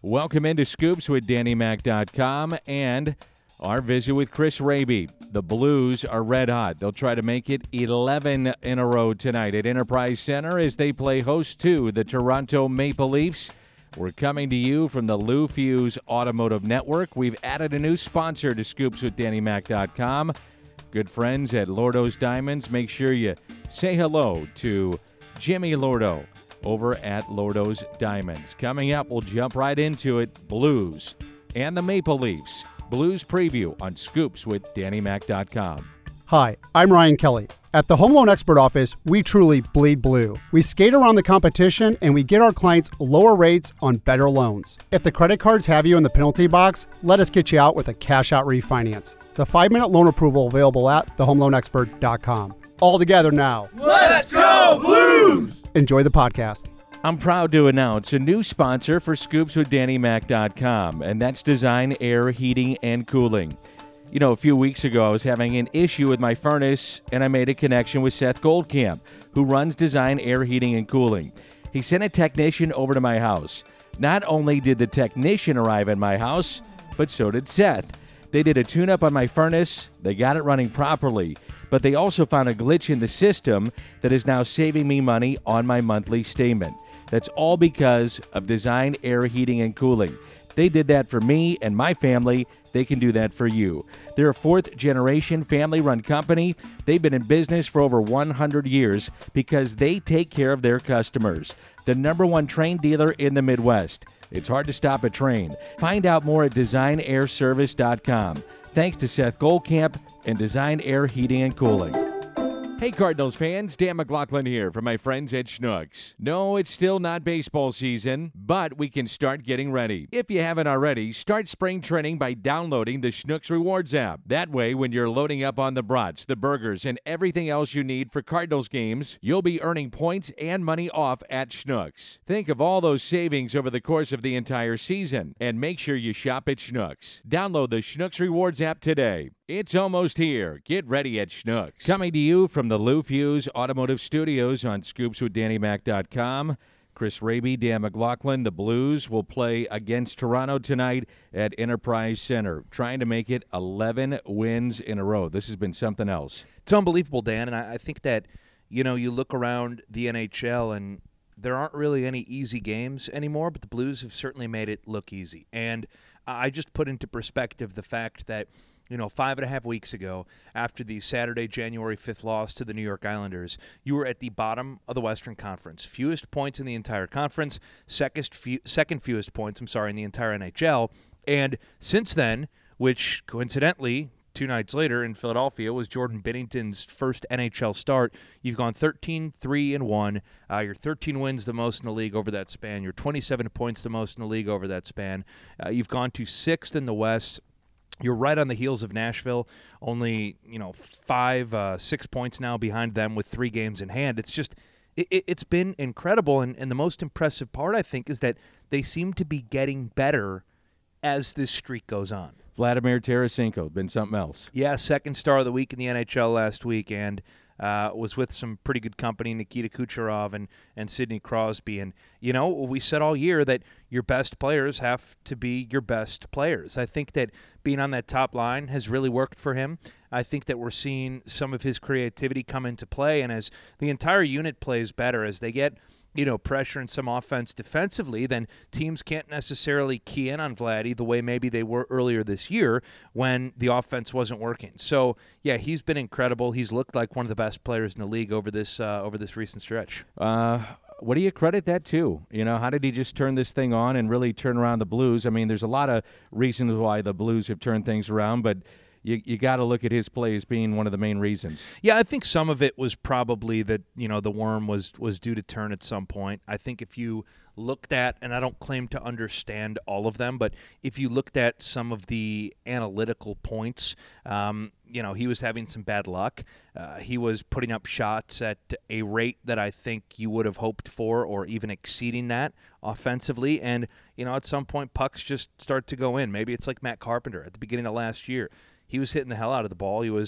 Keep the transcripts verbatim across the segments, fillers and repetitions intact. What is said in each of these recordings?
Welcome into Scoops with Danny Mac dot com and our visit with Chris Raby. The Blues are red hot. They'll try to make it eleven in a row tonight at Enterprise Center as they play host to the Toronto Maple Leafs. We're coming to you from the Lou Fuse Automotive Network. We've added a new sponsor to Scoops with Danny Mac dot com. Good friends at Lordo's Diamonds. Make sure you say hello to Jimmy Lordo over at Lordo's Diamonds. Coming up, we'll jump right into it. Blues and the Maple Leafs. Blues preview on Scoops with Danny Mac dot com. Hi, I'm Ryan Kelly. At the Home Loan Expert Office, we truly bleed blue. We skate around the competition and we get our clients lower rates on better loans. If the credit cards have you in the penalty box, let us get you out with a cash-out refinance. The five-minute loan approval available at the home loan expert dot com. All together now. Let's go Blues! Enjoy the podcast. I'm proud to announce a new sponsor for Scoops with Danny Mac dot com, and that's Design Air Heating and Cooling. You know, a few weeks ago, I was having an issue with my furnace, and I made a connection with Seth Goldcamp, who runs Design Air Heating and Cooling. He sent a technician over to my house. Not only did the technician arrive at my house, but so did Seth. They did a tune-up on my furnace. They got it running properly, but they also found a glitch in the system that is now saving me money on my monthly statement. That's all because of Design Air Heating and Cooling. They did that for me and my family. They can do that for you. They're a fourth-generation family-run company. They've been in business for over one hundred years because they take care of their customers. The number one Trane dealer in the Midwest. It's hard to stop a Trane. Find out more at design air service dot com. Thanks to Seth Goldcamp and Design Air Heating and Cooling. Hey Cardinals fans, Dan McLaughlin here from my friends at Schnucks. No, it's still not baseball season, but we can start getting ready. If you haven't already, start spring training by downloading the Schnucks Rewards app. That way, when you're loading up on the brats, the burgers, and everything else you need for Cardinals games, you'll be earning points and money off at Schnucks. Think of all those savings over the course of the entire season, and make sure you shop at Schnucks. Download the Schnucks Rewards app today. It's almost here. Get ready at Schnucks. Coming to you from the Lou Fuse Automotive Studios on Scoops with Danny Mac dot com. Chris Raby, Dan McLaughlin. The Blues will play against Toronto tonight at Enterprise Center, trying to make it eleven wins in a row. This has been something else. It's unbelievable, Dan, and I, I think that, you know, you look around the N H L and there aren't really any easy games anymore, but the Blues have certainly made it look easy. And I just put into perspective the fact that, you know, five and a half weeks ago, after the Saturday, January fifth loss to the New York Islanders, you were at the bottom of the Western Conference. Fewest points in the entire conference, second, few, second fewest points, I'm sorry, in the entire N H L. And since then, which coincidentally, two nights later in Philadelphia was Jordan Binnington's first N H L start, you've gone thirteen three and one. Uh, your thirteen wins the most in the league over that span. Your twenty-seven points the most in the league over that span. Uh, you've gone to sixth in the West. You're right on the heels of Nashville, only, you know, five, uh, six points now behind them with three games in hand. It's just, it, it's been incredible, and, and the most impressive part, I think, is that they seem to be getting better as this streak goes on. Vladimir Tarasenko, been something else. Yeah, second star of the week in the N H L last week, and uh, was with some pretty good company, Nikita Kucherov and, and Sidney Crosby. And, you know, we said all year that your best players have to be your best players. I think that being on that top line has really worked for him. I think that we're seeing some of his creativity come into play, and as the entire unit plays better, as they get, you know, pressure and some offense defensively, then teams can't necessarily key in on Vladdy the way maybe they were earlier this year when the offense wasn't working. So, yeah, he's been incredible. He's looked like one of the best players in the league over this uh, over this recent stretch. Uh, what do you credit that to? You know, how did he just turn this thing on and really turn around the Blues? I mean, there's a lot of reasons why the Blues have turned things around, but you you got to look at his play as being one of the main reasons. Yeah, I think some of it was probably that, you know, the worm was was due to turn at some point. I think if you looked at, and I don't claim to understand all of them, but if you looked at some of the analytical points, um, you know, he was having some bad luck. Uh, he was putting up shots at a rate that I think you would have hoped for, or even exceeding that offensively. And, you know, at some point, pucks just start to go in. Maybe it's like Matt Carpenter at the beginning of last year. He was hitting the hell out of the ball. He was,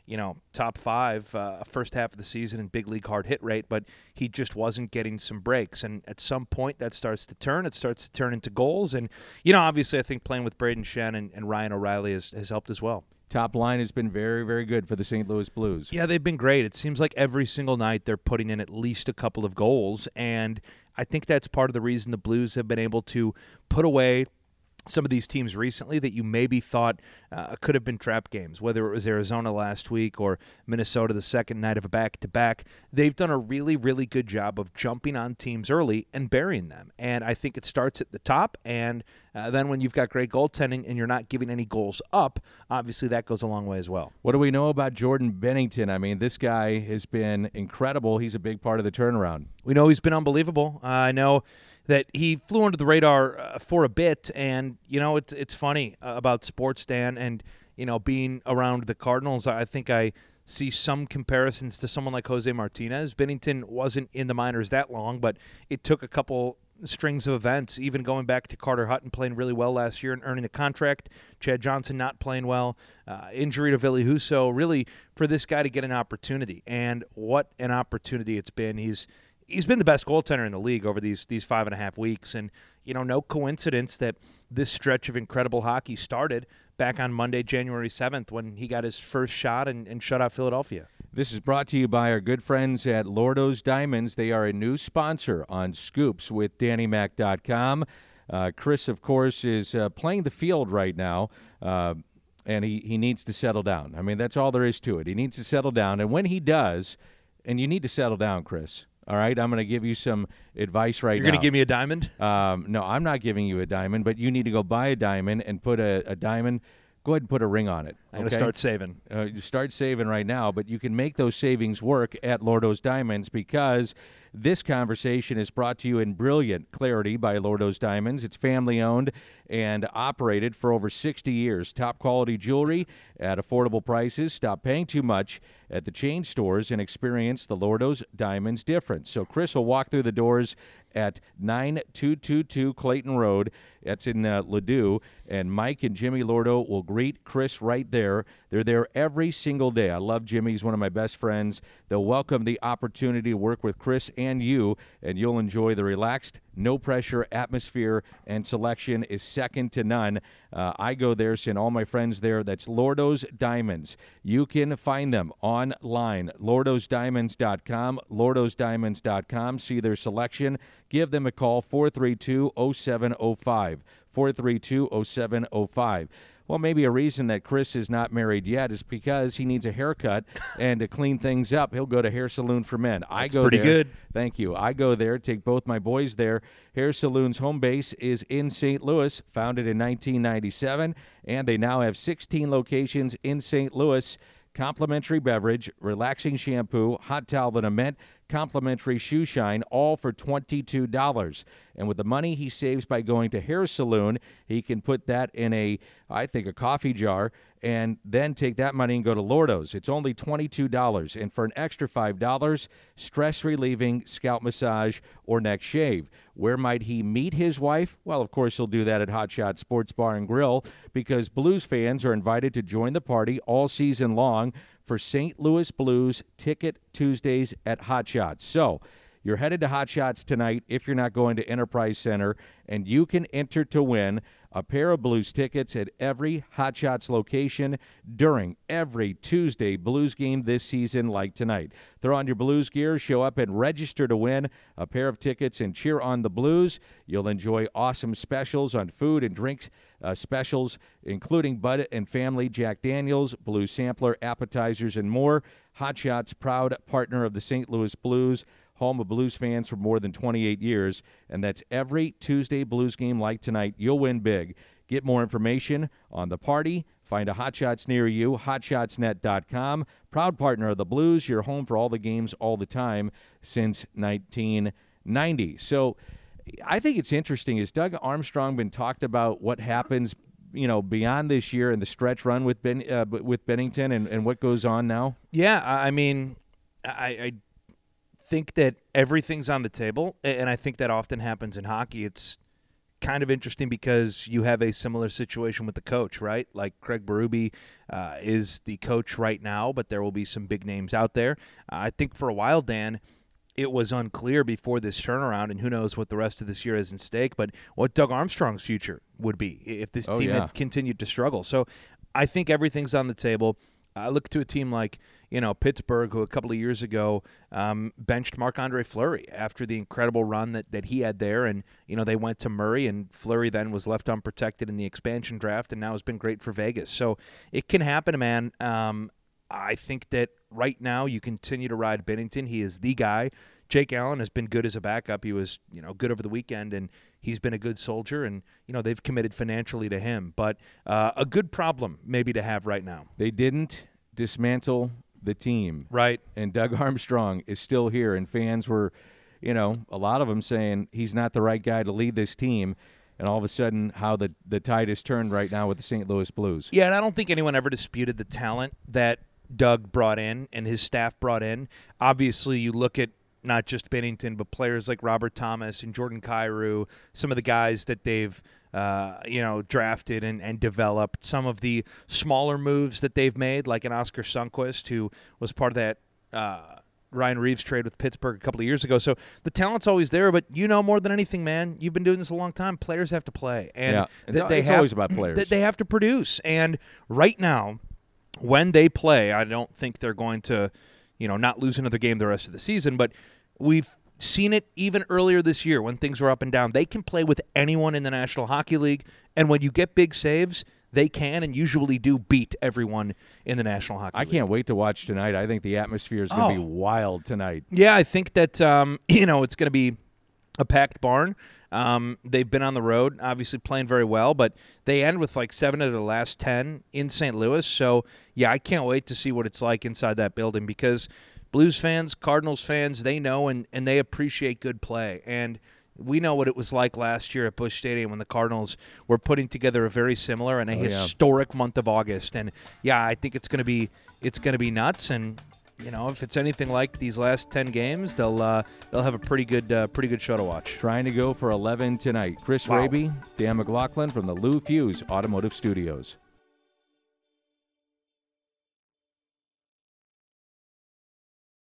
you know, top five uh, first half of the season in big league hard hit rate, but he just wasn't getting some breaks. And at some point, that starts to turn. It starts to turn into goals. And, you know, obviously I think playing with Braden Shen and, and Ryan O'Reilly has, has helped as well. Top line has been very, very good for the Saint Louis Blues. Yeah, they've been great. It seems like every single night they're putting in at least a couple of goals, and I think that's part of the reason the Blues have been able to put away some of these teams recently that you maybe thought uh, could have been trap games, whether it was Arizona last week or Minnesota the second night of a back-to-back. They've done a really, really good job of jumping on teams early and burying them. And I think it starts at the top, and uh, then when you've got great goaltending and you're not giving any goals up, obviously that goes a long way as well. What do we know about Jordan Binnington? I mean, this guy has been incredible. He's a big part of the turnaround. We know he's been unbelievable. Uh, I know that he flew under the radar uh, for a bit, and, you know, it's it's funny uh, about sports, Dan, and, you know, being around the Cardinals, I think I see some comparisons to someone like Jose Martinez. Binnington wasn't in the minors that long, but it took a couple strings of events, even going back to Carter Hutton playing really well last year and earning a contract, Chad Johnson not playing well, uh, injury to Ville Husso, really for this guy to get an opportunity. And what an opportunity it's been. He's He's been the best goaltender in the league over these these five and a half weeks. And, you know, no coincidence that this stretch of incredible hockey started back on Monday, January seventh, when he got his first shot and, and shut out Philadelphia. This is brought to you by our good friends at Lordo's Diamonds. They are a new sponsor on Scoops with Danny Mac dot com. Uh, Chris, of course, is uh, playing the field right now, uh, and he, he needs to settle down. I mean, that's all there is to it. He needs to settle down. And when he does, and you need to settle down, Chris, all right, I'm going to give you some advice right You're now. You're going to give me a diamond? Um, no, I'm not giving you a diamond, but you need to go buy a diamond and put a, a diamond. Go ahead and put a ring on it. I'm going to start saving. Uh, you start saving right now, but you can make those savings work at Lordo's Diamonds, because this conversation is brought to you in brilliant clarity by Lordo's Diamonds. It's family-owned and operated for over sixty years. Top-quality jewelry at affordable prices. Stop paying too much at the chain stores and experience the Lordo's Diamonds difference. So Chris will walk through the doors at nine two two two Clayton Road. That's in uh, Ladue. And Mike and Jimmy Lordo will greet Chris right there. They're there every single day. I love Jimmy. He's one of my best friends. They'll welcome the opportunity to work with Chris and you, and you'll enjoy the relaxed, no-pressure atmosphere, and selection is second to none. Uh, I go there, send all my friends there. That's Lordo's Diamonds. You can find them online, lordos diamonds dot com, lordos diamonds dot com. See their selection. Give them a call, four three two, oh seven oh five, four three two, oh seven oh five. Well, maybe a reason that Chris is not married yet is because he needs a haircut, and to clean things up, he'll go to Hair Saloon for Men. I That's go pretty there. good. Thank you. I go there, take both my boys there. Hair Saloon's home base is in Saint Louis, founded in nineteen ninety-seven, and they now have sixteen locations in Saint Louis. Complimentary beverage, relaxing shampoo, hot towel and a mint, complimentary shoe shine, all for twenty-two dollars. And with the money he saves by going to Hair Saloon, he can put that in a, I think, a coffee jar, and then take that money and go to Lordo's. It's only twenty-two dollars. And for an extra five dollars, stress-relieving scalp massage or neck shave. Where might he meet his wife? Well, of course, he'll do that at Hot Shot Sports Bar and Grill, because Blues fans are invited to join the party all season long for Saint Louis Blues Ticket Tuesdays at Hot Shots. So you're headed to Hot Shots tonight if you're not going to Enterprise Center, and you can enter to win a pair of Blues tickets at every Hot Shots location during every Tuesday Blues game this season, like tonight. Throw on your Blues gear, show up and register to win a pair of tickets and cheer on the Blues. You'll enjoy awesome specials on food and drink uh, specials, including Bud and Family, Jack Daniels, Blues Sampler, appetizers, and more. Hot Shots, proud partner of the Saint Louis Blues, home of Blues fans for more than twenty-eight years, and that's every Tuesday Blues game like tonight. You'll win big. Get more information on the party. Find a Hot Shots near you, hot shots net dot com. Proud partner of the Blues, your home for all the games all the time since nineteen ninety. So I think it's interesting. Has Doug Armstrong been talked about what happens, you know, beyond this year and the stretch run with Ben uh, with Binnington and, and what goes on now? Yeah, I mean, I, I think that everything's on the table, and I think that often happens in hockey. It's kind of interesting because you have a similar situation with the coach, right? Like Craig Berube uh, is the coach right now, but there will be some big names out there. Uh, I think for a while, Dan, it was unclear before this turnaround, and who knows what the rest of this year is in stake, but what Doug Armstrong's future would be if this oh, team yeah. had continued to struggle. So I think everything's on the table. I look to a team like, you know, Pittsburgh, who a couple of years ago um, benched Marc-Andre Fleury after the incredible run that, that he had there. And, you know, they went to Murray, and Fleury then was left unprotected in the expansion draft, and now has been great for Vegas. So it can happen, man. Um, I think that right now you continue to ride Binnington. He is the guy. Jake Allen has been good as a backup. He was, you know, good over the weekend, and he's been a good soldier, and, you know, they've committed financially to him. But uh, a good problem maybe to have right now. They didn't dismantle the team. Right. And Doug Armstrong is still here, and fans were, you know, a lot of them saying he's not the right guy to lead this team. And all of a sudden, how the, the tide has turned right now with the Saint Louis Blues. Yeah, and I don't think anyone ever disputed the talent that Doug brought in and his staff brought in. Obviously, you look at not just Binnington, but players like Robert Thomas and Jordan Kyrou, some of the guys that they've uh, you know drafted and, and developed, some of the smaller moves that they've made, like an Oscar Sundqvist, who was part of that uh, Ryan Reeves trade with Pittsburgh a couple of years ago. So the talent's always there, but you know more than anything, man, you've been doing this a long time. Players have to play, and yeah. th- they it's have, always about players. Th- they have to produce, and right now, when they play, I don't think they're going to, you know, not lose another game the rest of the season, but we've seen it even earlier this year when things were up and down. They can play with anyone in the National Hockey League, and when you get big saves, they can and usually do beat everyone in the National Hockey I League. I can't wait to watch tonight. I think the atmosphere is going to Oh. be wild tonight. Yeah, I think that, um, you know, it's going to be a packed barn. Um, they've been on the road, obviously playing very well, but they end with like seven of the last ten in Saint Louis. So, yeah, I can't wait to see what it's like inside that building because Blues fans, Cardinals fans, they know and, and they appreciate good play. And we know what it was like last year at Busch Stadium when the Cardinals were putting together a very similar and a Oh, yeah. historic month of August. And, yeah, I think it's going to be it's going to be nuts. And, you know, if it's anything like these last ten games, they'll uh, they'll have a pretty good uh, pretty good show to watch. Trying to go for eleven tonight. Chris Wow. Raby, Dan McLaughlin from the Lou Fuse Automotive Studios.